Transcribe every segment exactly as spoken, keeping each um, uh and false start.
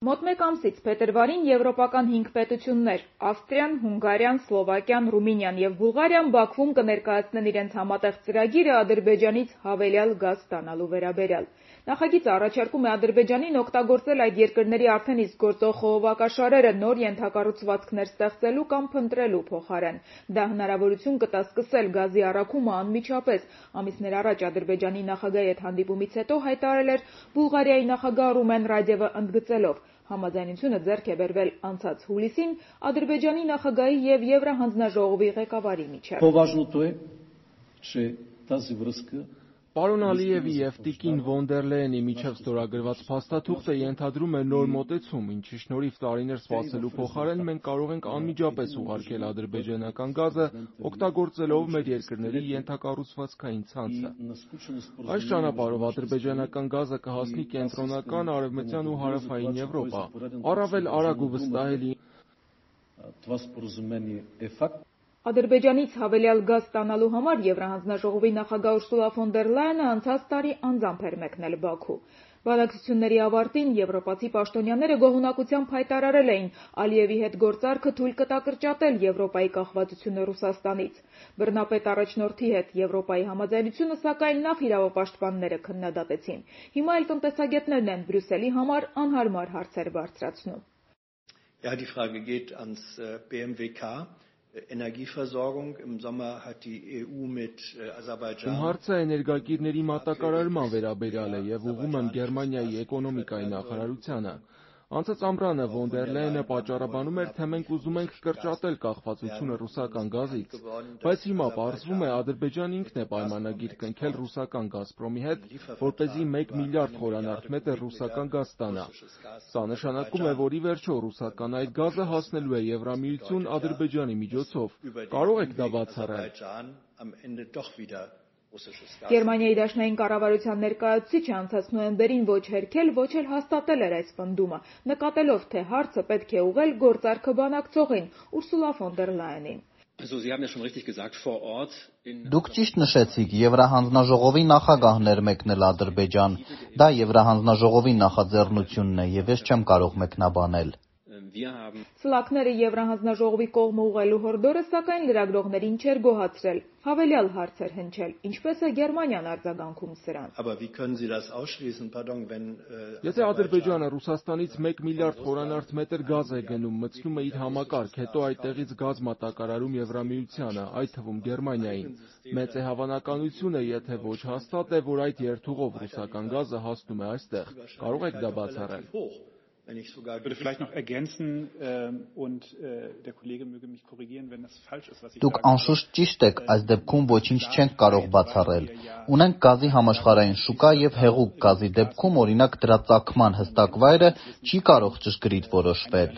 Մոտ մեկ ամսից փետրվարին եվրոպական հինգ պետություններ՝ Ավստրիան, Հունգարիան, Սլովակիան, Ռումինիան և Բուլղարիան Բաքվում կներկայացնեն իրենց համատեղ ծրագիրը Ադրբեջանից հավելյալ գազ ստանալու վերաբերյալ։ Նախագիծը առաջարկում է Ադրբեջանին օգտագործել այդ երկրների արդեն իսկ գործող խողովակաշարերը նոր ենթակառուցվածքներ ստեղծելու կամ փնտրելու փոխարեն։ Դա հնարավորություն կտա սկսել գազի առաքումը անմիջապես։ Ամիսներ առաջ Ադրբեջանի նախագահի հետ հանդիպումից հետո հայտարարել էր Բուլղարիայի նախագահ Ռումեն Ռադևը ընդգծելով. Համաձայնությունը ձեռք է բերվել անցած հուլիսին Ադրբեջանի նախագահի և Եվրահանձնաժողովի ղեկավարի միջև։ Պարոն Ալիևի և տիկին Վոն դեր Լեյենի միջև ստորագրված փաստաթուղթը ենթադրում է նոր մոտեցում, ինչի շնորհիվ տարիներ սպասելու փոխարեն մենք կարող ենք անմիջապես ուղարկել ադրբեջանական գազը, օգտագործելով մեր երկրների ենթակառուցվածքային ցանցը։ Այս ճանապարհով ադրբեջանական գազը կհասնի կենտրոնական, արևմտյան ու հարավային Եվրոպա, առավել արագ ու վստահելի։ Ադրբեջանից հավելյալ գազ ստանալու համար Եվրահանձնաժողովի նախագահ Ուրսուլա ֆոն դեր Լայենը անցած տարի անձամբ էր մեկնել Բաքու։ Բանակցությունների ավարտին եվրոպացի պաշտոնյաները գոհունակությամբ հայտարարել էին Ալիևի հետ գործարքը թույլ կտա կրճատել Եվրոպայի կախվածությունը Ռուսաստանից։ Բռնապետ առաջնորդի հետ Եվրոպայի համաձայնությունը, սակայն նախ իրավապաշտպանները քննադատեցին։ Հիմա էլ տնտեսագետներն են Բրյուսելի համար անհարմար հարցեր բարձրացնում։ Energieversorgung im Sommer hat die E U mit Aserbaidschan. Հարցը էներգակիրների մատակարարման վերաբերյալ է և ուղղում եմ Գերմանիայի էկոնոմիկայի նախարարությանը։ Անցած ամռանը Վոն դեր Լեյենը պատճառաբանում էր, թե մենք ուզում ենք կրճատել կախվածությունը ռուսական գազից, բայց հիմա պարզվում է Ադրբեջանն ինքն է պայմանագիր կնքել ռուսական Գազպրոմի հետ, որպեսզի մեկ միլիարդ խորանարդ մետր ռուսական գազ ստանա։ Սա նշանակում է, որ ի վերջո ռուսական այդ գազը հասնելու է Եվրամիություն Ադրբեջանի միջոցով։ Կարող եք դա բացառել։ Գերմանիայի դաշնային կառավարության ներկայացուցիչը անցած նոյեմբերին ոչ հերքել, ոչ էլ հաստատել էր այս պնդումը, նկատելով, թե հարցը պետք է ուղղել գործարքը բանակցողին՝ Ուրսուլա ֆոն դեր Լայենին։ Դուք ճիշտ նշեցիք, Եվրահանձնաժողովի նախագահն էր մեկնել Ադրբեջան։ Դա Եվրահանձնաժողովի նախաձեռնությունն է, և ես չեմ կարող մեկնաբանել։ Սլաքները Եվրահանձնաժողովի կողմը ուղղելու հորդորը, սակայն լրագրողներին չէր գոհացրել։ Հավելյալ հարց էր հնչել. ինչպես է Գերմանիան արձագանքում սրան։ Եթե Ադրբեջանը Ռուսաստանից մեկ միլիարդ խորանարդ մետր գազ է գնում, մտցնում է իր համակարգ, հետո այդտեղից գազ մատակարարում Եվրամիությանը, այդ թվում Գերմանիային, մեծ է հավանականությունը, եթե ոչ հաստատ է, որ այդ երթուղով ռուսական գազը հասնում է այստեղ։ Կարող եք դա բացառել։ Դուք անշուշտ ճիշտ եք, այս դեպքում ոչինչ չենք կարող բացառել։ Ունենք գազի համաշխարհային շուկա և հեղուկ գազի դեպքում, օրինակ, դրա ծագման հստակ վայրը չի կարող ճշգրիտ որոշվել։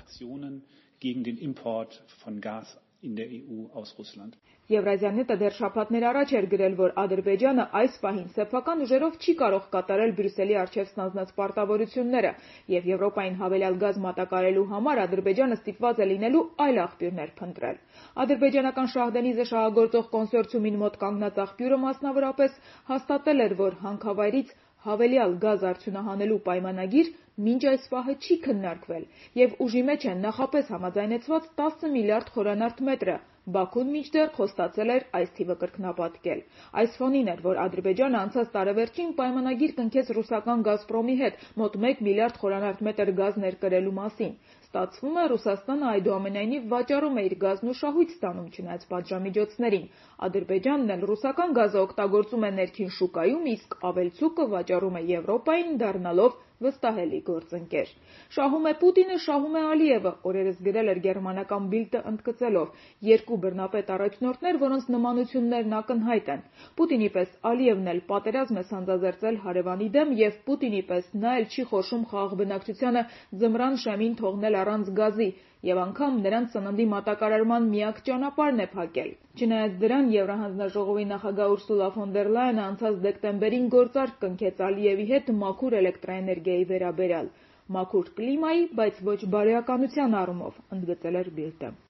Եվրազիանետը դեռ շաբաթներ առաջ էր գրել, որ Ադրբեջանը այս պահին սեփական ուժերով չի կարող կատարել Բրյուսելի առջև ստանձնած պարտավորությունները, և Եվրոպային հավելյալ գազ մատակարարելու համար Ադրբեջանը ստիպված է լինելու այլ աղբյուրներ փնտրել։ Ադրբեջանական Շահդենիզը շահագործող կոնսորցիումին մոտ կանգնած աղբյուրը մասնավորապես հաստատել էր, որ հանքավայրից հավելյալ գազ արդյունահանելու պայմանագիր մինչ այս պահը չի քննարկվել, և ուժի մեջ են նախապես համաձայնեցված տասը միլիարդ խորանարդ մետրը։ Բաքուն մինչդեռ խոստացել էր այս թիվը կրկնապատկել։ Այս ֆոնին էր, որ Ադրբեջանը անցած տարեվերջին պայմանագիր կնքեց ռուսական Գազպրոմի հետ մոտ մեկ միլիարդ խորանարդ մետր գազ ներկրելու մասին։ Ստացվում է, Ռուսաստանը այդուամենայնիվ վաճառում է իր գազն ու շահույթ ստանում չնայած պատժամիջոցներին։ Ադրբեջանն էլ ռուսական գազը օգտագործում է ներքին շուկայում, իսկ ավելցուկը վաճառում է Եվրոպային, դառնալով վստահելի գործընկեր։ Շահում է Պուտինը, շահում է Ալիևը, օրերս գրել էր գերմանական Բիլդը ընդգծելով. երկու բռնապետ առաջնորդներ, որոնց նմանություններն ակնհայտ են։ Պուտինի պես Ալիևն էլ պատերազմ է սանձազերծել հարևանի դեմ, և Պուտինի պես նա էլ չի խոշում խաղաղ բնակչությանը ձմռան շեմին թողնել առանց գազի, և անգամ նրանց սննդի մատակարարման միակ ճանապարհն է փակել։ Չնայած դրան, Եվրահանձնաժողովի նախագահ Ուրսուլա ֆոն դեր Լայենը անցած դեկտեմբերին գործարք կնքեց Ալիևի հետ մաքուր էլեկտրաէներգիայի վերաբերյալ։ Մաքուր կլիմայի, բայց ոչ բարոյականության առումով, ընդգծել էր Բիլդը։